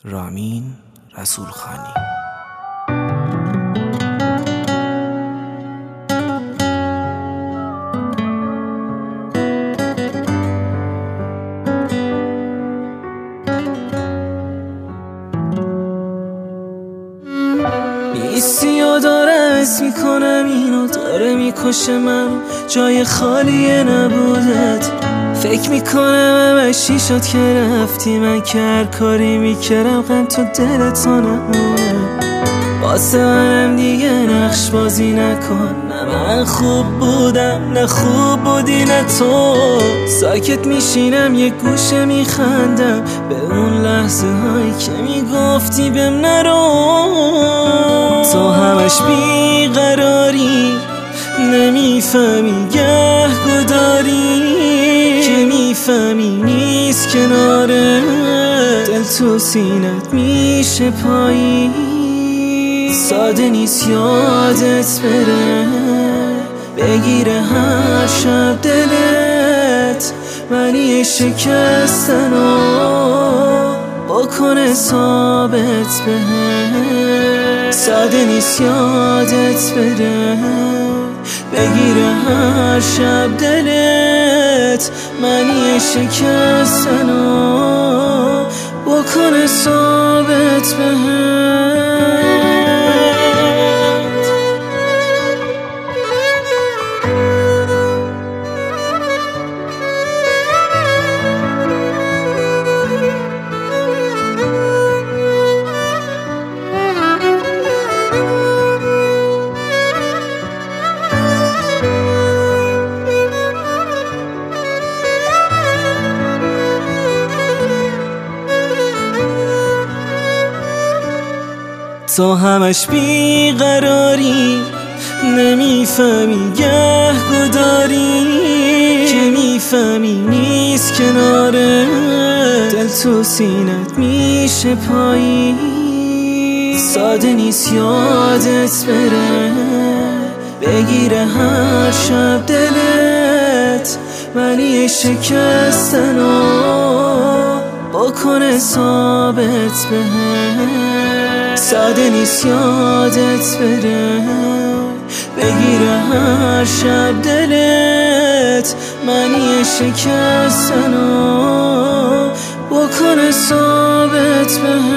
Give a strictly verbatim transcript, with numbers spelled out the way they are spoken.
رامین رسولخانی. نیستی و داره حس میکنم اینو داره میکشه من جای خالیه نبودت. فکر میکنم همش چی شد که رفتی، من که هر کاری میکردم غم تو دلت نمونه. واسه منم دیگه نقش بازی نکن، نه من خوب بودم نه خوب بودی نه تو. ساکت میشینم یه گوشه میخندم به اون لحظه هایی که میگفتی بهم نرو. تو همش بیقراری نمیفهمی گه گداری که میفهمی نیست کناره دل تو سینت میشه پایی. ساده نیست یادت بره بگیره هر شب دلت منی شکستنو بکنه ثابت بهم. ساده نیست یادت بره بگیره هر شب دلت منی شکستنو بکنه ثابت بهم. تو همش بیقراری نمیفهمی گه گداری که میفهمی نیست کناره دل تو سینت میشه پایی. ساده نیست یادت بره بگیره هر شب دلت منی شکستنو بکنه ثابت بهم. ساده نیست یادت بره بگیره هر شب دلت منی شکستنو بکنه ثابت بهم.